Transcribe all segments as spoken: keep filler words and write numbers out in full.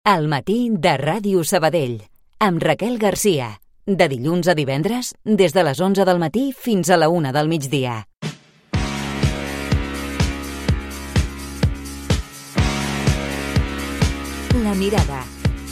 Al matí de Ràdio Sabadell, amb Raquel Garcia. De dilluns a divendres, des de les onze del matí fins a la una del migdia. La mirada.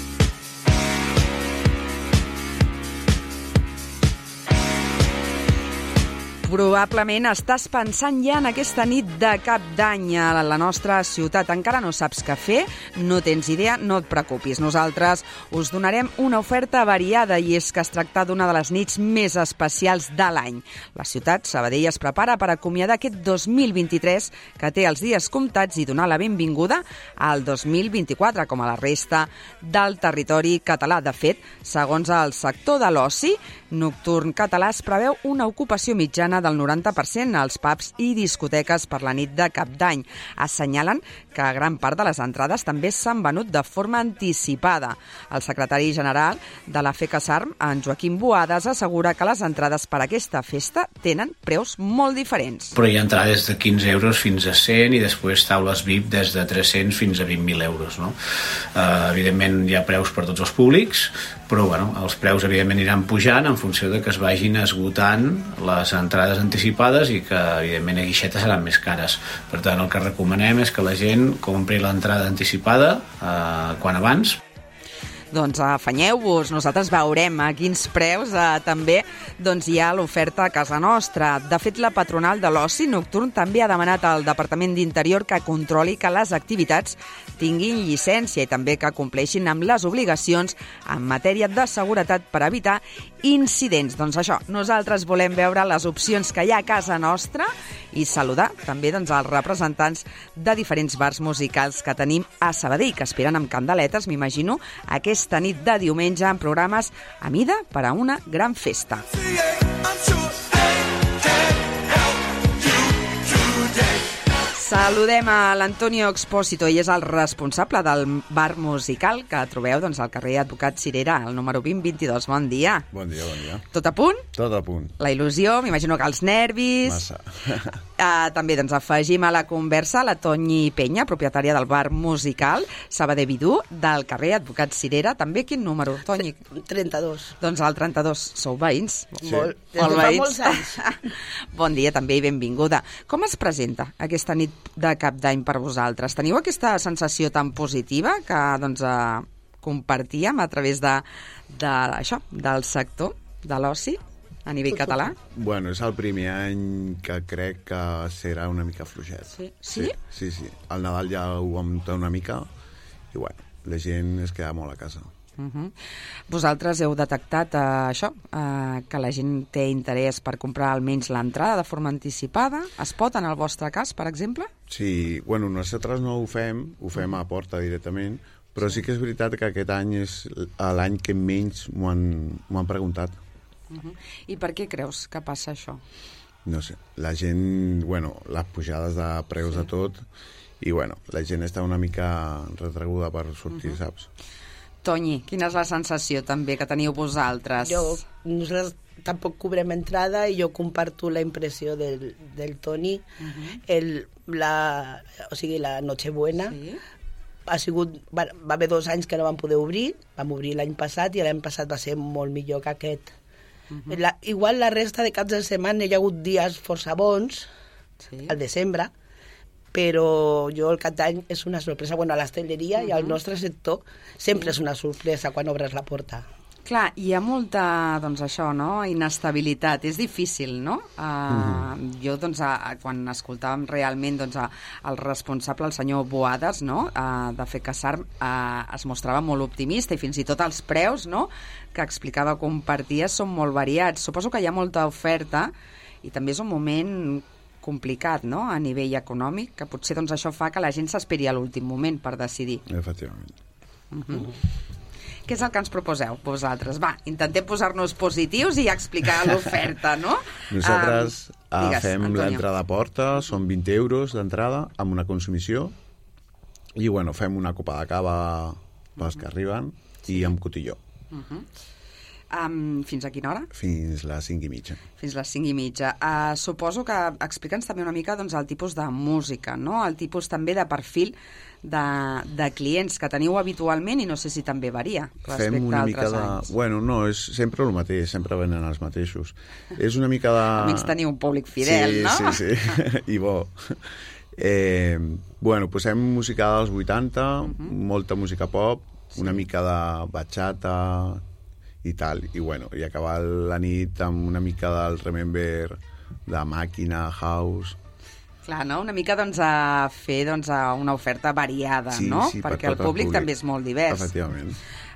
Probablement estàs pensant ja en aquesta nit de cap d'any a la nostra ciutat. Encara no saps què fer, no tens idea, no et preocupis. Nosaltres us donarem una oferta variada i és que es tracta d'una de les nits més especials de l'any. La ciutat, Sabadell, es prepara per acomiadar aquest dos mil vint-i-tres que té els dies comptats i donar la benvinguda al dos mil vint-i-quatre, com a la resta del territori català. De fet, segons el sector de l'oci nocturn català, es preveu una ocupació mitjana del noranta per cent als pubs i discoteques per la nit de cap d'any. Assenyalen que gran part de les entrades també s'han venut de forma anticipada. El secretari general de la FECASARM, en Joaquim Boades, assegura que les entrades per a aquesta festa tenen preus molt diferents. Però hi ha entrades de quinze euros fins a cent i després taules V I P des de tres-cents fins a vint mil euros. No? Uh, evidentment hi ha preus per tots els públics, però bueno, els preus evidentment aniran pujant en funció de que es vagin esgotant les entrades anticipades i que evidentment a guixetes seran més cares. Per tant, el que recomanem és que la gent compri l'entrada anticipada eh, quan abans. Doncs afanyeu-vos, nosaltres veurem a quins preus eh, també doncs, hi ha l'oferta a casa nostra. De fet, la patronal de l'oci nocturn també ha demanat al Departament d'Interior que controli que les activitats tinguin llicència i també que compleixin amb les obligacions en matèria de seguretat per evitar incidents. Doncs això, nosaltres volem veure les opcions que hi ha a casa nostra i saludar també doncs, els representants de diferents bars musicals que tenim a Sabadell, que esperen amb candeletes, m'imagino, aquesta nit de diumenge en programes a mida per a una gran festa. Saludem a l'Antonio Expósito, ell és el responsable del bar musical que trobeu doncs, al carrer Advocat Cirera, al número vint vint-i-dos. Bon dia. Bon dia, bon dia. Tot a punt? Tot a punt. La il·lusió, m'imagino que els nervis... Massa. uh, també doncs, afegim a la conversa la Toñi Peña, propietària del bar musical Sabadell Vidú, del carrer Advocat Cirera. També quin número, Toñi? trenta-dos. Doncs al trenta-dos. Sou veïns? Sí. Molt. Des de fa molts anys. Bon dia també i benvinguda. Com es presenta aquesta nit de cap d'any per vosaltres? Teniu aquesta sensació tan positiva que doncs, eh, compartíem a través de, de, això, del sector de l'oci a nivell català? Bueno, és el primer any que crec que serà una mica fluixet. Sí? Sí? Sí, sí, sí. Al Nadal ja ho vam notar una mica i bueno, la gent es queda molt a casa. Uh-huh. Vosaltres heu detectat eh, això, eh, que la gent té interès per comprar almenys l'entrada de forma anticipada? Es pot en el vostre cas, per exemple? Sí, bueno, nosaltres no ho fem, ho fem a porta directament, però sí que és veritat que aquest any és l'any que menys m'ho han, m'ho han preguntat. Uh-huh. I per què creus que passa això? No sé, la gent, bueno, les pujades de preus Sí. de tot, i bueno, la gent està una mica retraguda per sortir, uh-huh. saps? Toñi, quina és la sensació també que teniu vosaltres? Jo, nosaltres tampoc cobrem entrada i jo comparto la impressió del, del Toni. Uh-huh. El, la, o sigui, la Nochebuena Sí? ha sigut... Va, va haver dos anys que no vam poder obrir, vam obrir l'any passat i l'any passat va ser molt millor que aquest. Uh-huh. La, igual la resta de caps de setmana hi ha hagut dies força bons, Sí? al desembre, però jo el cap d'any és una sorpresa. Bueno, a l'hostaleria uh-huh. i al nostre sector sempre sí. és una sorpresa quan obres la porta. Clar, hi ha molta, doncs això, no?, inestabilitat. És difícil, no? Uh, uh-huh. Jo, doncs, a, a, quan escoltàvem realment doncs, a, el responsable, el senyor Boades, no?, uh, de FECASARM, uh, es mostrava molt optimista i fins i tot els preus, no?, que explicava, compartia, són molt variats. Suposo que hi ha molta oferta i també és un moment complicat, no?, a nivell econòmic, que potser doncs, això fa que la gent s'esperi a l'últim moment per decidir. Efectivament. Uh-huh. Uh-huh. Què és el que ens proposeu vosaltres? Va, intentem posar-nos positius i explicar l'oferta, no? Nosaltres um, digues, fem Antonio. l'entrada a porta, són vint euros d'entrada amb una consumició i bueno, fem una copa de cava pels que arriben i amb cotilló. Uh-huh. Um, fins a quina hora? Fins les cinc i mitja. Fins les cinc i mitja. Uh, suposo que explica'ns també una mica doncs, el tipus de música, no? El tipus també de perfil de, de clients que teniu habitualment i no sé si també varia respecte Fem una a mica altres de... anys. Bueno, no, és sempre el mateix, sempre venen els mateixos. És una mica de... Almenys teniu un públic fidel, sí, no? Sí, sí, i bo. Eh, bueno, posem música dels vuitanta, uh-huh. molta música pop, sí. una mica de bachata i tal, i bueno, i acabar la nit amb una mica del Remember, de màquina, house... Clar, no? Una mica doncs, a fer doncs, a una oferta variada, sí, no? Sí, perquè per el públic, públic també és molt divers. Efectivament.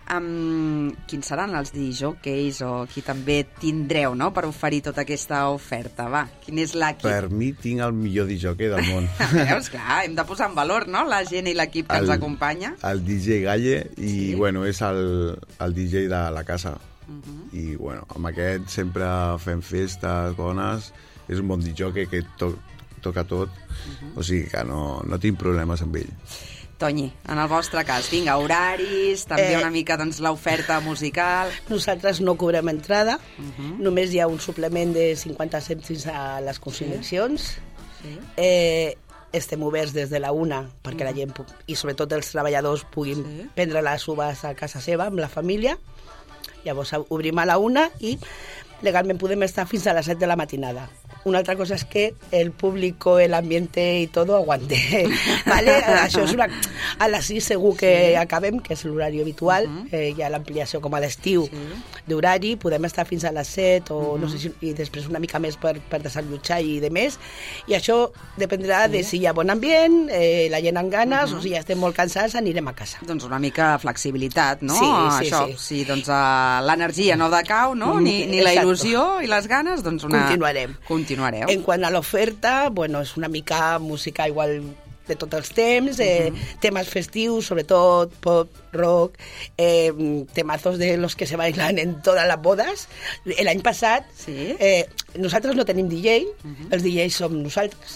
Um, quins seran els disjockeys o qui també tindreu, no?, per oferir tota aquesta oferta? Va, quin és l'equip? Per mi tinc el millor disjockey del món. Veus, clar, hem de posar en valor, no?, la gent i l'equip que el, ens acompanya. El D J Galle i, sí. bueno, és el, el D J de la casa. Uh-huh. I, bueno, amb aquest sempre fem festes bones. És un bon disjockey que to, toca tot. Uh-huh. O sigui que no, no tinc problemes amb ell. Tonyi, en el vostre cas, vinga, horaris, també eh, una mica doncs, l'oferta musical... Nosaltres no cobrem entrada, uh-huh. només hi ha un suplement de cinquanta cèntims a les consignacions. Sí. Sí. Eh, estem oberts des de la una perquè uh-huh. la gent, i sobretot els treballadors, puguin sí. prendre les uvas a casa seva amb la família. Llavors obrim a la una i legalment podem estar fins a les set de la matinada. Una altra cosa és que el público, el ambiente y todo aguante, ¿vale? Això és una... A les sis segur que sí. acabem, que és l'horari habitual, uh-huh. eh, hi ha l'ampliació com a l'estiu sí. d'horari, podem estar fins a les set o uh-huh. no sé si... i després una mica més per, per desallotjar i de més, i això dependrà sí. de si hi ha bon ambient, eh, la gent amb ganes, uh-huh. o si ja estem molt cansats, anirem a casa. Doncs una mica flexibilitat, no? Sí, sí, això, sí. Si doncs, uh, l'energia no decau, no? Ni, ni la il·lusió i les ganes, doncs una... Continuarem. Continuareu. En quant a l'oferta, bueno, és una mica música igual de tots els temps, eh, uh-huh. temes festius, sobretot pop, rock, eh, temazos de los que se bailan en todas las bodas. L'any passat, sí. eh, nosaltres no tenim D J, uh-huh. els D Js som nosaltres,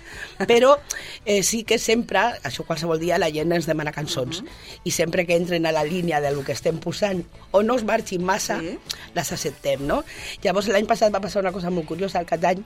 però eh, sí que sempre, això qualsevol dia, la gent ens demana cançons, uh-huh. i sempre que entren a la línia del que estem posant o no es marxin massa, sí. les acceptem, no? Llavors l'any passat va passar una cosa molt curiosa al cap d'any,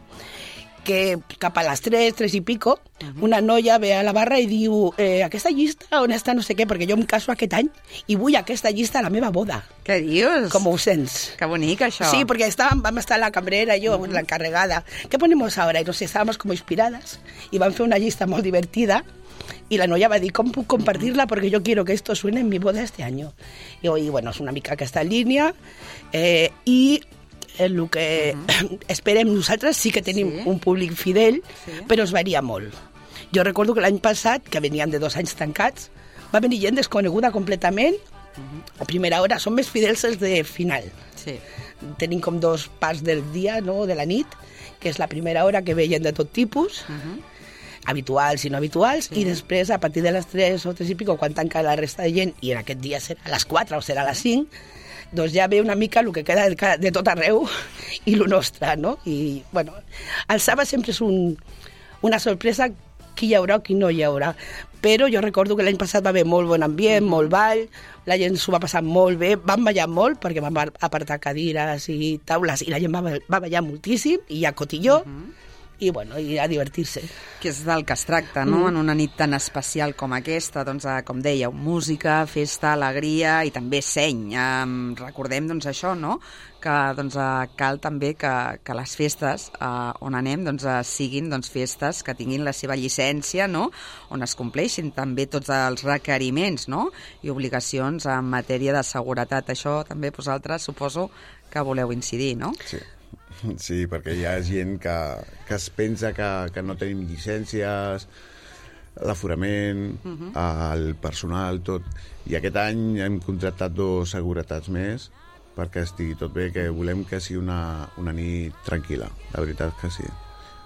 que cap a les tres, tres i pico, uh-huh. una noia ve a la barra i diu eh, aquesta llista on està no sé què, perquè jo em caso aquest any i vull aquesta llista a la meva boda. Què dius? Com ho sents? Que bonic, això. Sí, perquè estàvem, vam estar la cambrera i jo, uh-huh. la encarregada. ¿Qué ponemos ahora? I no sé, estàvem com inspirades i vam fer una llista molt divertida i la noia va dir, com puc compartir-la perquè jo quiero que esto suene en mi boda este año. I, i bueno, és una mica aquesta línia eh, i el que uh-huh. esperem nosaltres sí que tenim sí. un públic fidel, sí. però es varia molt. Jo recordo que l'any passat, que venien de dos anys tancats, va venir gent desconeguda completament. Uh-huh. A primera hora són més fidels els de final. Sí. Tenim com dos parts del dia, no?, de la nit, que és la primera hora que veien de tot tipus, uh-huh. habituals i no habituals, sí. i després, a partir de les tres o tres i pico, quan tanca la resta de gent, i en aquest dia serà a les quatre o serà a les cinc, doncs ja ve una mica el que queda de tot arreu i el nostre, no? I, bueno, el sábado sempre és un, una sorpresa qui hi haurà o qui no hi haurà. Però jo recordo que l'any passat va haver molt bon ambient, molt ball, la gent s'ho va passar molt bé, van ballar molt perquè van apartar cadires i taules i la gent va, va ballar moltíssim i hi ha cotilló, uh-huh. i, bueno, i a divertir-se. Que és del que es tracta, no?, mm. en una nit tan especial com aquesta, doncs, com dèieu, música, festa, alegria i també seny. Um, recordem, doncs, això, no?, que doncs, uh, cal també que, que les festes uh, on anem doncs, uh, siguin doncs, festes que tinguin la seva llicència, no?, on es compleixin també tots els requeriments, no?, i obligacions en matèria de seguretat. Això també vosaltres suposo que voleu incidir, no? Sí. Sí, perquè hi ha gent que, que es pensa que, que no tenim llicències, l'aforament, uh-huh. el personal, tot. I aquest any hem contractat dos seguretats més perquè estigui tot bé, que volem que sigui una, una nit tranquil·la, la veritat que sí.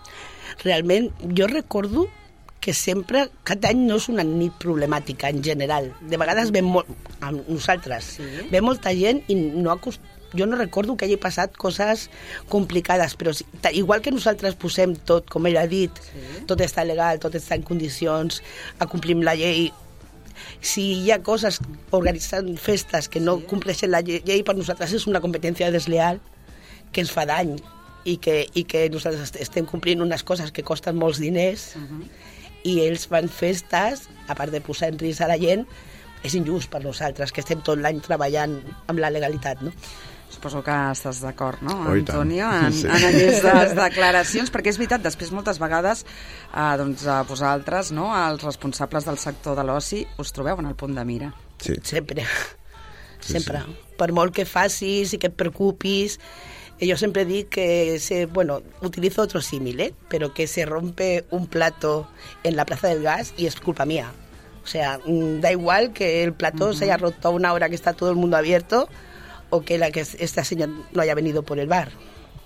Realment, jo recordo que sempre, cada any no és una nit problemàtica en general. De vegades ve molt, amb nosaltres, sí. ve molta gent i no acost... jo no recordo que hagi passat coses complicades, però si, igual que nosaltres posem tot, com ell ha dit, sí. tot està legal, tot està en condicions, acomplim la llei, si hi ha coses organitzant festes que no compleixen la llei, per nosaltres és una competència desleal que ens fa dany i que, i que nosaltres estem complint unes coses que costen molts diners uh-huh. i ells fan festes, a part de posar en risc a la gent, és injust per nosaltres, que estem tot l'any treballant amb la legalitat, no? Suposo que estàs d'acord, no, oh, Antonio, en, sí. en aquestes declaracions, perquè és veritat, després moltes vegades eh, doncs, a vosaltres, no, els responsables del sector de l'oci, us trobeu en el punt de mira. Sí. Sempre, sí, sempre. Sí. Per molt que facis i que et preocupis, yo siempre digo que, se, bueno, utilizo otro símil, ¿eh? Pero que se rompe un plato en la Plaza del Gas y es culpa mía. O sea, da igual que el plato uh-huh. se haya roto a una hora que está todo el mundo abierto o que, la que esta senyora no haya venido por el bar.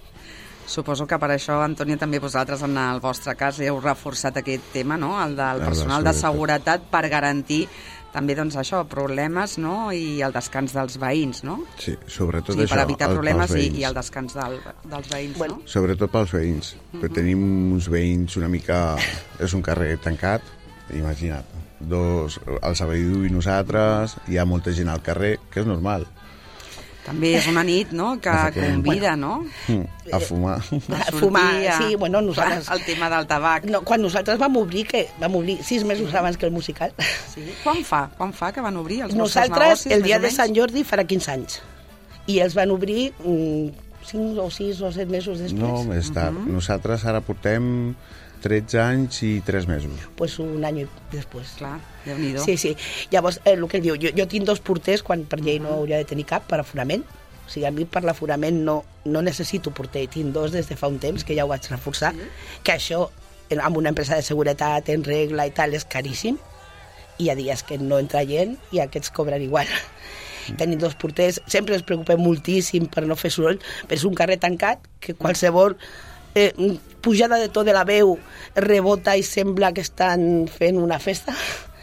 Suposo que per això, Antonio, també vosaltres en el vostre cas heu reforçat aquest tema, no? El del personal de seguretat per garantir també, doncs, això, problemes, no? I el descans dels veïns, no? Sí, sobretot sí, això, per evitar el, problemes i, i el descans del, dels veïns, bueno, no? Sobretot pels veïns. Uh-huh. Però tenim uns veïns una mica... És un carrer tancat, imagina't. Dos, el Sabadell i nosaltres, hi ha molta gent al carrer, que és normal. També és una nit, no?, que convida, no? A fumar. A, a fumar, a... sí, bueno, nosaltres... Clar, el tema del tabac. No, quan nosaltres vam obrir, que vam obrir sis mesos abans que el musical. Sí. Quan fa? Quan fa que van obrir els nosaltres, vostres negocis? El dia de Sant Jordi farà quinze anys. I els van obrir mm, cinc o sis o set mesos després. No, més tard. Uh-huh. Nosaltres ara portem tretze anys i tres mesos. Pues un any després. Clar, Déu-n'hi-do. Sí, sí. Llavors, eh, el que ell diu, jo, jo tinc dos porters quan per llei no hauria de tenir cap per aforament. O sigui, a mi per l'aforament no, no necessito porter. Tinc dos des de fa un temps, que ja ho vaig reforçar, sí. Que això, amb una empresa de seguretat, en regla i tal, és caríssim. I hi ha dies que no entra gent i aquests cobren igual. Mm. Tenim dos porters, sempre ens preocupem moltíssim per no fer soroll, però és un carrer tancat que qualsevol... Eh, pujada de to de la veu rebota i sembla que estan fent una festa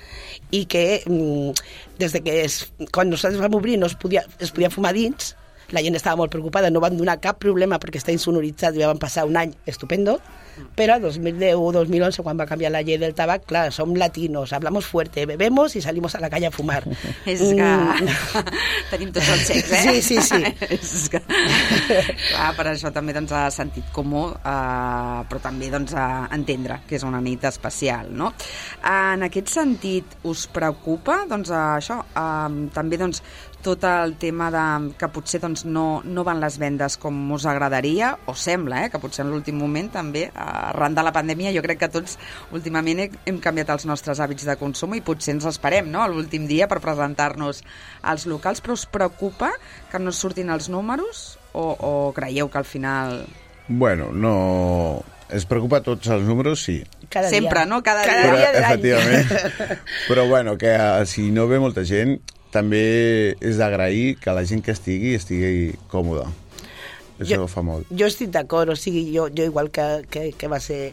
i que mm, des de que es, quan nosaltres vam obrir no es podia, es podia fumar dins, la gent estava molt preocupada, no van donar cap problema perquè està insonoritzat i ja van passar un any estupendo, però el dos mil deu o dos mil onze, quan va canviar la llei del tabac, clar, som latinos, hablamos fuerte, bebemos y salimos a la calle a fumar. És que mm. tenim tots els xecs, eh? Sí, sí, sí. És que... clar, per això també doncs, ha sentit comú, eh, però també doncs, a entendre que és una nit especial, no? En aquest sentit, us preocupa doncs, això? Eh, també doncs, tot el tema de, que potser doncs, no, no van les vendes com us agradaria, o sembla, eh, que potser en l'últim moment també, arran de la pandèmia, jo crec que tots últimament hem canviat els nostres hàbits de consum i potser ens esperem, no?, l'últim dia per presentar-nos als locals, però us preocupa que no surtin els números o, o creieu que al final... Bueno, no... Es preocupa tots els números, sí. Cada Sempre, dia. No? Cada, Cada dia, dia de l'any. Efectivament. Però bueno, que si no ve molta gent, també és d'agrair que la gent que estigui estigui còmoda. Això jo, fa molt. Jo estic d'acord, o sigui, jo, jo igual que, que, que va ser...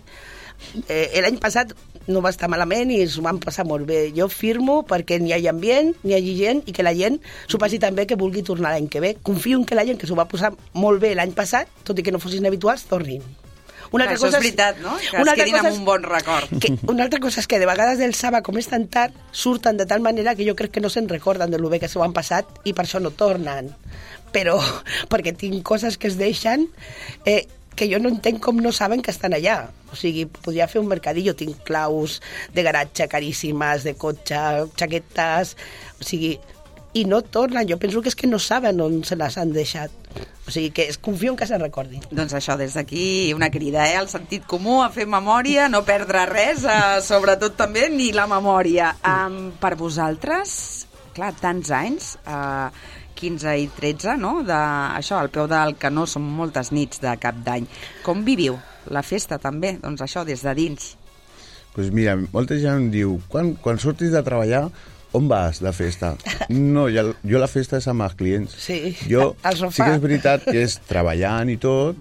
Eh, l'any passat no va estar malament i s'ho van passar molt bé. Jo firmo perquè n'hi hagi ambient, n'hi hagi gent i que la gent s'ho passi tan bé que vulgui tornar l'any que ve. Confio en que la gent que s'ho va posar molt bé l'any passat, tot i que no fossin habituals, tornin. Una altra cosa és veritat, no? Que es quedin amb un bon record. Que, una altra cosa és que de vegades del sábado, com és tan tard, surten de tal manera que jo crec que no se'n recorden de lo bé que s'ho han passat i per això no tornen. Però, perquè tinc coses que es deixen eh, que jo no entenc com no saben que estan allà. O sigui, podria fer un mercadillo, tinc claus de garatge caríssimes, de cotxe, xaquetes, o sigui... i no tornen. Jo penso que és que no saben on se les han deixat. O sigui, que es confio en que se'n recordin. Doncs això, des d'aquí, una crida, eh? El sentit comú, a fer memòria, no perdre res, eh? Sobretot també ni la memòria. Um, per vosaltres, clar, tants anys, uh, quinze i tretze, no? De, això, al peu del canó, són moltes nits de cap d'any. Com viviu la festa, també? Doncs això, des de dins. Doncs pues mira, molta gent diu, quan, quan surtis de treballar, on vas de festa? No, jo, jo la festa és amb els clients. Sí, jo, sí que és veritat que és treballant i tot,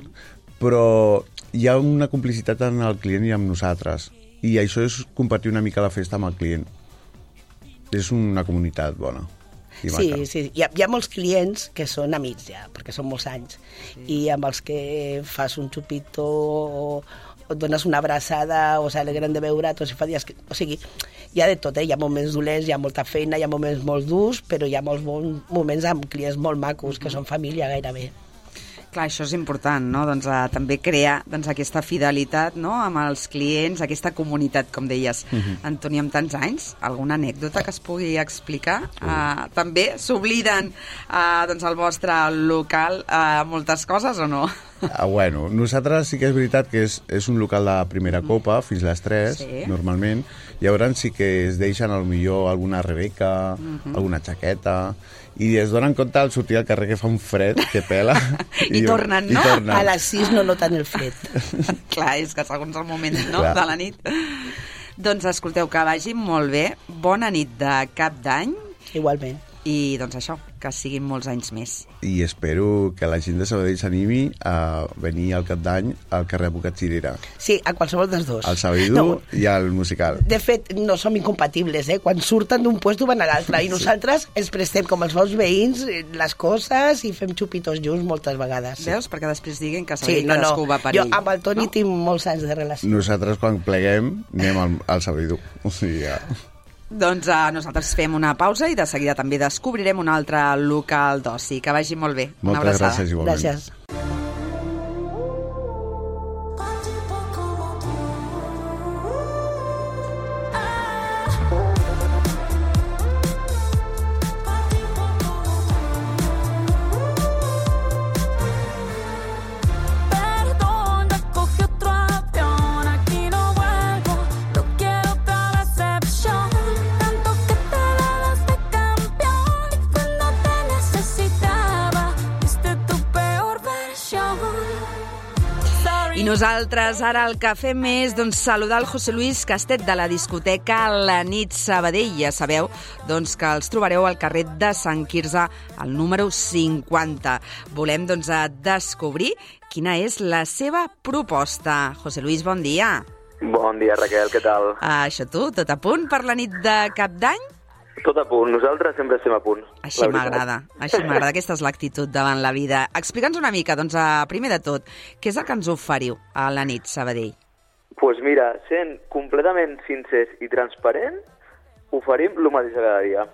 però hi ha una complicitat en el client i amb nosaltres. I això és compartir una mica la festa amb el client. És una comunitat bona. Sí, sí. Hi ha, hi ha molts clients que són amics ja, perquè són molts anys. Sí. I amb els que fas un xupito o, et dones una abraçada o s'alegren de veure tots i fa dies que... O sigui, hi ha de tot, eh? Hi ha moments dolents, hi ha molta feina, hi ha moments molt durs, però hi ha molts moments amb clients molt macos, que són família gairebé. Clar, això és important, no? Doncs uh, també crear doncs, aquesta fidelitat, no?, amb els clients, aquesta comunitat, com deies. Uh-huh. Antoni, amb tants anys, alguna anècdota que es pugui explicar? Uh, uh, també s'obliden uh, doncs, al vostre local uh, moltes coses o no? Ah, bueno, nosaltres sí que és veritat que és, és un local de primera copa, fins a les tres, sí. normalment. Llavors sí que es deixen al millor alguna rebeca, uh-huh. alguna jaqueta, i es donen compte al sortir al carrer que fa un fred, que pela. I, I tornen, no? I tornen. A les sis no noten el fred. Clar, és que segons el moment, no?, Clar. de la nit. Doncs escolteu, que vagi molt bé. Bona nit de Cap d'Any. Igualment. I doncs això, que siguin molts anys més. I espero que la gent de Sabadell s'animi a venir al Cap d'Any al carrer Advocat Cirera. Sí, a qualsevol dels dos. Al Sabadell no. i al musical. De fet, no som incompatibles, eh? Quan surten d'un puesto van a l'altre, i nosaltres ens prestem com els bons veïns les coses i fem xupitos junts moltes vegades. Veus? Perquè després diguin que Sabadell sí, no, no. cadascú va per jo ell. Amb el Toni no? tinc molts anys de relació. Nosaltres quan pleguem anem al, al Sabadell. O sigui, ja... Doncs uh, nosaltres fem una pausa i de seguida també descobrirem un altre local d'oci. Que vagi molt bé. Moltes una abraçada. gràcies, igualment. Gràcies. I nosaltres ara el que fem és doncs, saludar el José Luis Castet de la discoteca La Nit Sabadell. Ja sabeu doncs, que els trobareu al carrer de Sant Quirze, al número cinquanta. Volem doncs, descobrir quina és la seva proposta. José Luis, bon dia. Bon dia, Raquel, què tal? Ah, això tu, tot a punt per la nit de Cap d'Any? Tot a punt, nosaltres sempre estem a punt. Així m'agrada, així m'agrada, aquesta és l'actitud davant la vida. Explica'ns una mica, doncs, primer de tot, què és el que ens oferiu a la nit Sabadell? Doncs pues mira, sent completament sincers i transparents, oferim el mateix cada dia.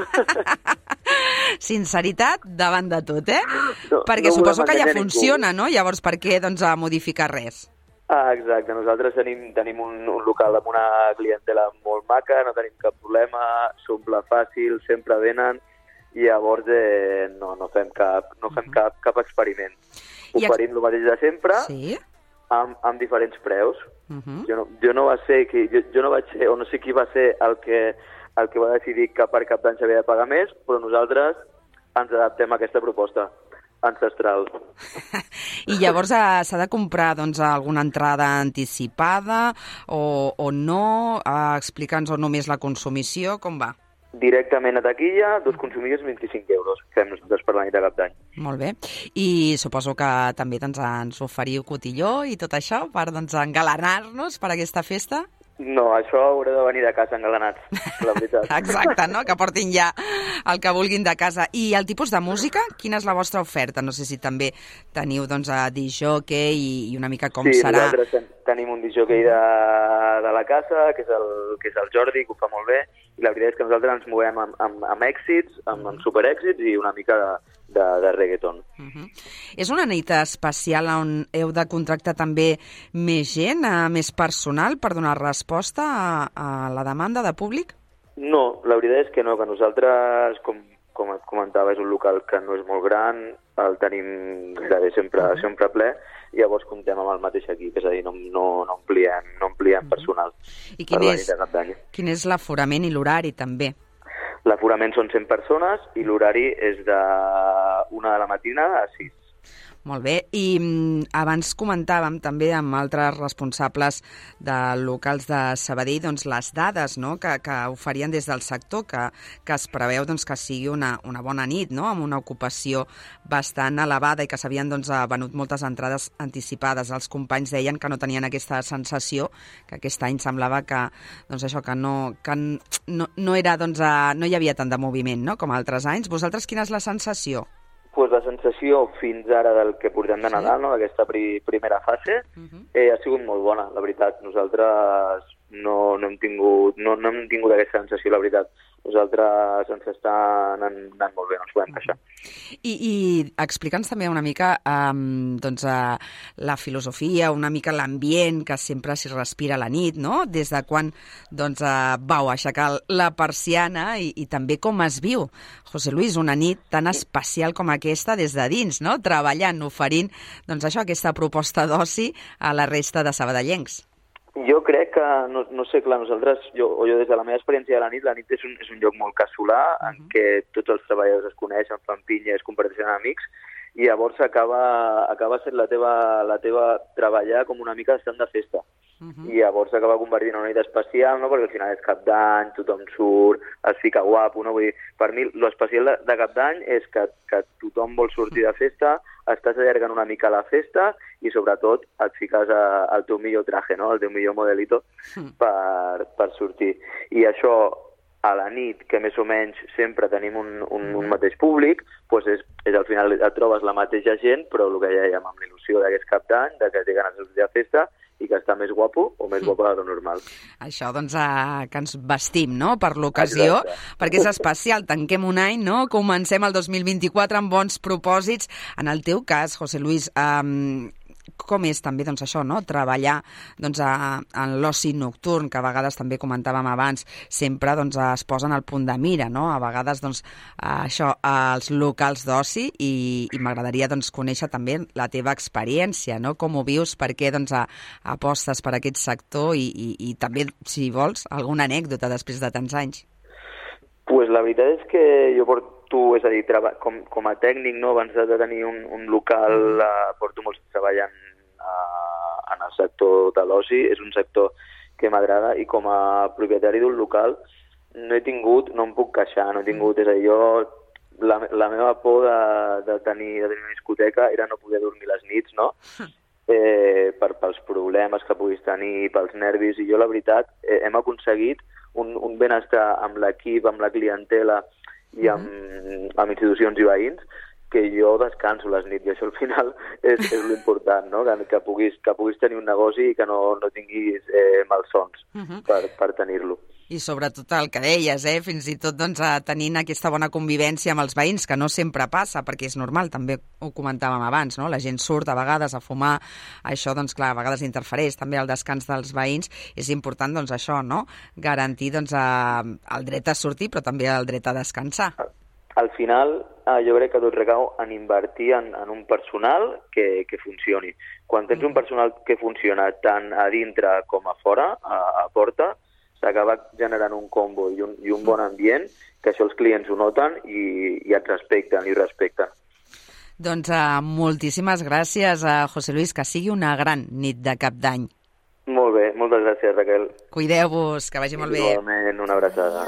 Sinceritat davant de tot, eh? No, Perquè no suposo que ja ningú. funciona, no? Llavors, per què doncs, modificar res? Ah, exacte, nosaltres tenim, tenim un, un local amb una clientela molt maca, no tenim cap problema, s'omple fàcil, sempre venen, i llavors eh, no, no fem, cap, no fem uh -huh. cap, cap experiment. I oferim el mateix de sempre, sí? amb, amb diferents preus. Uh -huh. jo, no, jo no va ser, qui, jo, jo no vaig ser, o no sé qui va ser el que, el que va decidir que per Cap d'Any s'havia de pagar més, però nosaltres ens adaptem a aquesta proposta ancestral. I llavors eh, s'ha de comprar doncs, alguna entrada anticipada o, o no? Eh, Explica'ns o només la consumició, com va? Directament a taquilla, dos consumides vint-i-cinc euros, fem nosaltres per la nit de Cap d'Any. Molt bé. I suposo que també doncs, ens oferiu cotilló i tot això per doncs, engalanar-nos per aquesta festa? No, això haureu de venir de casa engalanats, la veritat. Exacte, no? Que portin ja el que vulguin de casa. I el tipus de música? Quina és la vostra oferta? No sé si també teniu doncs, a disc-jockey i, i una mica com sí, serà. Sí, nosaltres tenim un disc-jockey de, de la casa, que és, el, que és el Jordi, que ho fa molt bé, i la veritat és que nosaltres ens movem amb, amb, amb èxits, amb, amb superèxits i una mica de, de, de reggaeton. Uh -huh. És una nit especial on heu de contractar també més gent, eh, més personal, per donar resposta a, a la demanda de públic? No, la veritat és que no, que nosaltres, com, com et comentava, és un local que no és molt gran, el tenim gairebé sempre, uh -huh. sempre ple, i llavors comptem amb el mateix equip, és a dir, no, no, no ampliem, no ampliem uh -huh. personal. I quin és, quin és l'aforament i l'horari també? L'aforament són cent persones i l'horari és de una de la matina a sis. Molt bé. I mm, abans comentàvem també amb altres responsables de locals de Sabadell doncs, les dades, no?, que, que oferien des del sector, que, que es preveu doncs, que sigui una, una bona nit, no?, amb una ocupació bastant elevada i que s'havien doncs, venut moltes entrades anticipades. Els companys deien que no tenien aquesta sensació, que aquest any semblava que, doncs, això, que, no, que no, no, era, doncs, no hi havia tant de moviment, no?, com altres anys. Vosaltres quina és la sensació? Pues la sensació fins ara del que portem de Nadal, sí. no? d'aquesta pri primera fase, uh-huh. eh, ha sigut molt bona, la veritat. Nosaltres no, no, hem tingut, no, no hem tingut aquesta sensació, la veritat. Nosaltres ens està anant, anant molt bé, no ens podem queixar. I, i explica'ns també una mica um, doncs, uh, la filosofia, una mica l'ambient que sempre s'hi respira a la nit, no? Des de quan doncs, uh, vau aixecar la persiana i, i també com es viu, José Luis, una nit tan especial com aquesta des de dins, no? Treballant, oferint doncs, això, aquesta proposta d'oci a la resta de sabadellencs. Jo crec que, no, no sé, clar, nosaltres, jo, o jo des de la meva experiència de la nit, la nit és un, és un lloc molt casolà, uh-huh. en què tots els treballadors es coneixen, fan pinya, es comparteixen amics, i llavors acaba, acaba sent la teva, la teva treballar com una mica estant de festa. Uh-huh. I llavors acaba convertint en una nit especial, no? Perquè al final és cap d'any, tothom surt, es fica guapo, no? Vull dir, per mi l'especial de, de cap d'any és que, que tothom vol sortir de festa, estàs allargant una mica la festa i sobretot et fiques a, al teu millor traje, no? El teu millor modelito per, per sortir. I això a la nit, que més o menys sempre tenim un, un, un mateix públic, doncs és, és al final et trobes la mateixa gent, però el que ja dèiem amb l'il·lusió d'aquest cap d'any, de que té ganes de sortir de festa i que està més guapo o més guapo de lo normal. Això, doncs, eh, que ens vestim, no?, per l'ocasió, perquè és especial. Tanquem un any, no?, comencem el dos mil vint-i-quatre amb bons propòsits. En el teu cas, José Luis, eh, com és també doncs, això, no?, treballar doncs, a, en l'oci nocturn, que a vegades també comentàvem abans, sempre doncs, es posen al punt de mira, no?, a vegades doncs, això, als locals d'oci, i, i m'agradaria doncs, conèixer també la teva experiència, no?, com ho vius, per què doncs, a, apostes per aquest sector i, i, i també, si vols, alguna anècdota després de tants anys. Pues la veritat és que jo porto, és a dir, com, com a tècnic, no, abans de tenir un, un local, uh, porto molts treballant uh, en el sector de l'oci, és un sector que m'agrada, i com a propietari d'un local no he tingut, no em puc queixar, no he tingut, és a dir, jo, la, la meva por de, de, tenir, de tenir una discoteca era no poder dormir les nits, no? Eh, per, pels problemes que puguis tenir, pels nervis, i jo la veritat eh, hem aconseguit un, un benestar amb l'equip, amb la clientela i amb, amb institucions i veïns, que jo descanso les nits, i això al final és, és l'important, no? Que, que, puguis, que puguis tenir un negoci i que no, no tinguis eh, malsons uh-huh. per, per tenir-lo. I sobretot el que deies, eh? Fins i tot doncs, tenint aquesta bona convivència amb els veïns, que no sempre passa, perquè és normal, també ho comentàvem abans, no? La gent surt a vegades a fumar, això, doncs clar, a vegades interfereix també el descans dels veïns, és important, doncs, això, no? Garantir, doncs, a, el dret a sortir, però també el dret a descansar. Al final, eh, jo crec que tot recau en invertir en, en un personal que, que funcioni. Quan tens un personal que funciona tant a dintre com a fora, a, a porta, s'acaba generant un combo i un, i un bon ambient, que això els clients ho noten i, i et respecten i respecten. Doncs uh, moltíssimes gràcies a José Luis, que sigui una gran nit de cap d'any. Molt bé, moltes gràcies, Raquel. Cuideu-vos, que vagi molt bé. Igualment, una abraçada.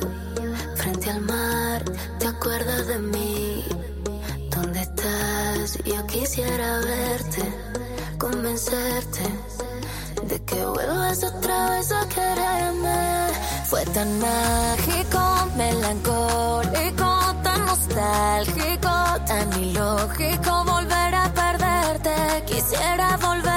Frente al mar, ¿te acuerdas de mí? ¿Dónde estás? Yo quisiera verte, convencerte de que vuelvas otra vez a quererme. Fue tan mágico, melancólico, tan nostálgico, tan ilógico volver a perderte. Quisiera volver